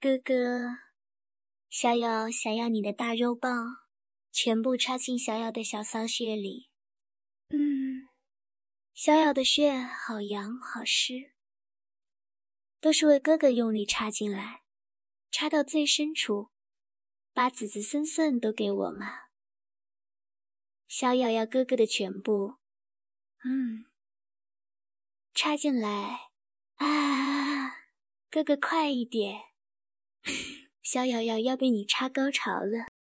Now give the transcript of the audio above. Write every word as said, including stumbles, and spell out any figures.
哥哥，小友想要你的大肉棒，全部插进小友的小骚穴里。嗯，小友的穴好痒好湿，都是为哥哥用力插进来，插到最深处，把子子孙孙都给我嘛。小友要哥哥的全部。嗯，插进来啊，哥哥快一点，小友友要被你插高潮了。